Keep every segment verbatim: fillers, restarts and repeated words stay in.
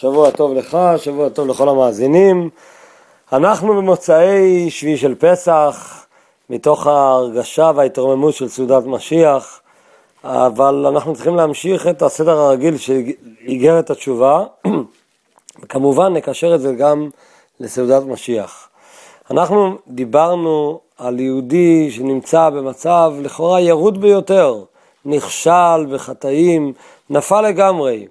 שבוע טוב לך, שבוע טוב לכל המאזינים. אנחנו במוצאי שביעי של פסח, מתוך ההרגשה וההתרוממות של סעודת משיח, אבל אנחנו צריכים להמשיך את הסדר הרגיל של איגרת התשובה, וכמובן נקשר את זה גם לסעודת משיח. אנחנו דיברנו על יהודי שנמצא במצב לכאורה ירוד ביותר, נכשל בחטאים, נפל לגמרי.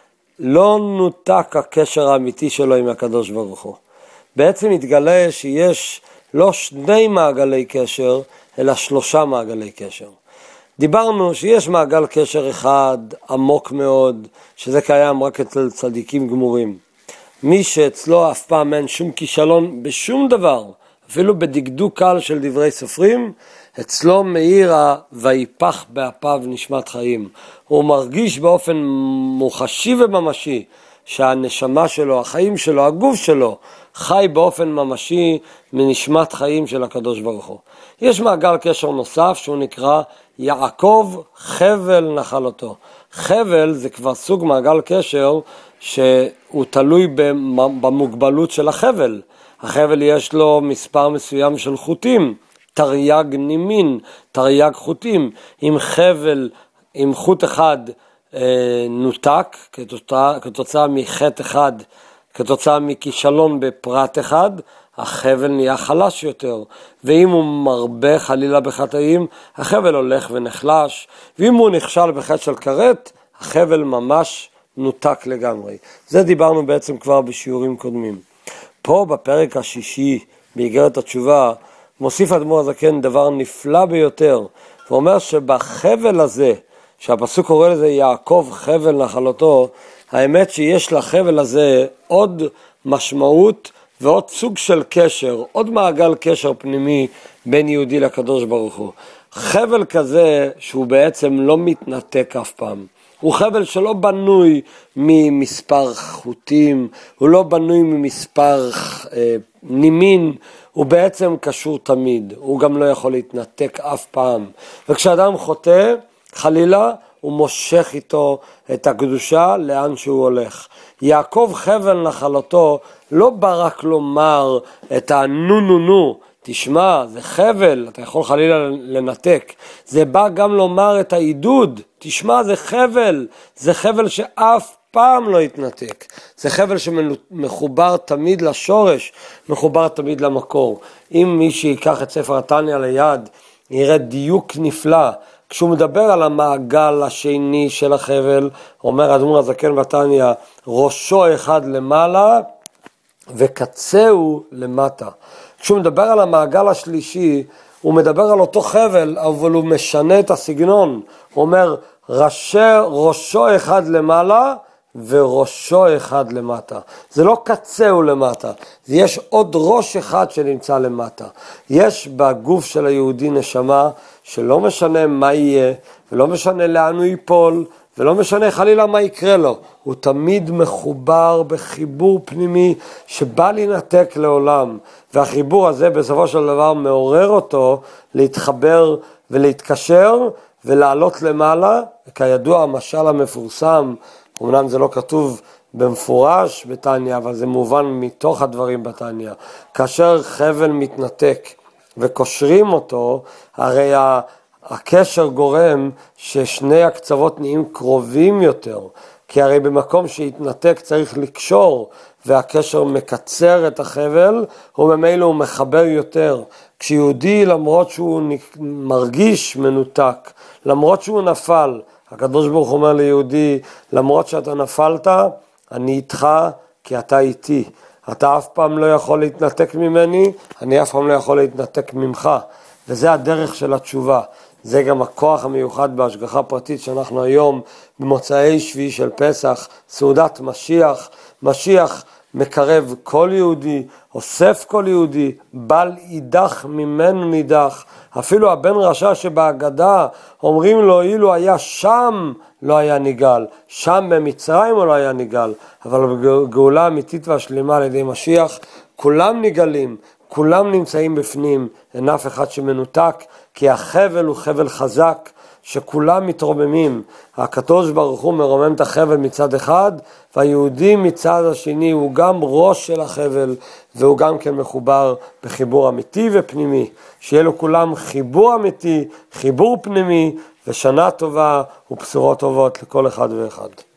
לא נותק הקשר האמיתי שלו עם הקדוש ברוך הוא. בעצם מתגלה שיש לא שני מעגלי קשר, אלא שלושה מעגלי קשר. דיברנו שיש מעגל קשר אחד עמוק מאוד, שזה קיים רק אצל צדיקים גמורים. מי שאצלו אף פעם אין שום כישלון בשום דבר, אפילו בדקדוק קל של דברי סופרים, אצלו מאיר ויפח באפיו נשמת חיים. הוא מרגיש באופן מוחשי וממשי שהנשמה שלו, החיים שלו, הגוף שלו, חי באופן ממשי מנשמת חיים של הקדוש ברוך הוא. יש מעגל קשר נוסף שהוא נקרא יעקב חבל נחלתו. חבל זה כבר סוג מעגל קשר שהוא תלוי במוגבלות של החבל. החבל יש לו מספר מסוים של חוטים, תרי"ג נימין, תרי"ג חוטים. אם חבל, אם חוט אחד אה, נותק כתוצאה, כתוצאה מחטא אחד, כתוצאה מכישלון בפרט אחד, החבל נהיה חלש יותר. ואם הוא מרבה חלילה בחטאים, החבל הולך ונחלש. ואם הוא נכשל בחטא של כרת, החבל ממש נותק לגמרי. זה דיברנו בעצם כבר בשיעורים קודמים. פה בפרק השישי באיגרת התשובה מוסיף אדמו"ר הזקן דבר נפלא ביותר. הוא אומר שבחבל הזה, שהפסוק קורא לזה יעקב חבל נחלתו, האמת שיש לחבל הזה עוד משמעות ועוד סוג של קשר, עוד מעגל קשר פנימי בין יהודי לקדוש ברוך הוא. חבל כזה שהוא בעצם לא מתנתק אף פעם. הוא חבל שלא בנוי ממספר חוטים, הוא לא בנוי ממספר אה, נימין, הוא בעצם קשור תמיד, הוא גם לא יכול להתנתק אף פעם. וכשאדם חוטא, חלילה, הוא מושך איתו את הקדושה לאן שהוא הולך. יעקב חבל נחלתו לא בא רק לומר את הנו נו נו, תשמע, זה חבל, אתה יכול חלילה לנתק. זה בא גם לומר את העידוד, תשמע, זה חבל, זה חבל שאף פעם לא יתנתק. זה חבל שמחובר תמיד לשורש, מחובר תמיד למקור. אם מי שיקח את ספר התניא ליד, יראה דיוק נפלא. כשהוא מדבר על המעגל השני של החבל, אומר אדמו"ר הזקן בתניא, ראשו אחד למעלה וקצהו למטה. כשהוא מדבר על המעגל השלישי, הוא מדבר על אותו חבל, אבל הוא משנה את הסגנון. הוא אומר, ראשי, ראשו אחד למעלה וראשו אחד למטה. זה לא קצהו למטה, זה יש עוד ראש אחד שנמצא למטה. יש בגוף של היהודי נשמה שלא משנה מה יהיה, ולא משנה לאן הוא ייפול, ולא משנה חלילה מה יקרה לו. הוא תמיד מחובר בחיבור פנימי שבא לנתק לעולם. והחיבור הזה בסופו של דבר מעורר אותו להתחבר ולהתקשר ולעלות למעלה. כידוע המשל המפורסם, אמנם זה לא כתוב במפורש בתניא, אבל זה מובן מתוך הדברים בתניא. כאשר חבל מתנתק וקושרים אותו, הרי הקשר גורם ששני הקצוות נהיים קרובים יותר, כי הרי במקום שהתנתק צריך לקשור, והקשר מקצר את החבל, וממילא הוא מחבר יותר. כשיהודי למרות שהוא מרגיש מנותק, למרות שהוא נפל, הקדוש ברוך הוא אומר ליהודי, למרות שאתה נפלת, אני איתך כי אתה איתי. אתה אף פעם לא יכול להתנתק ממני, אני אף פעם לא יכול להתנתק ממך. וזה הדרך של התשובה. זה גם הכוח המיוחד בהשגחה פרטית שאנחנו היום במוצאי שביעי של פסח, סעודת משיח. משיח מקרב כל יהודי, אוסף כל יהודי, בל יידח ממנו נידח. אפילו הבן רשע שבהגדה אומרים לו, אילו היה שם לא היה ניגל, שם במצרים הוא לא היה ניגל, אבל בגאולה האמיתית והשלימה על ידי משיח, כולם ניגלים, כולם נמצאים בפנים, אין אף אחד שמנותק, כי החבל הוא חבל חזק, שכולם מתרוממים. הקדוש ברוך הוא מרומם את החבל מצד אחד, והיהודי מצד השני הוא גם ראש של החבל, והוא גם כן מחובר בחיבור אמיתי ופנימי. שיהיה לו כולם חיבור אמיתי, חיבור פנימי, ושנה טובה ובשורות טובות לכל אחד ואחד.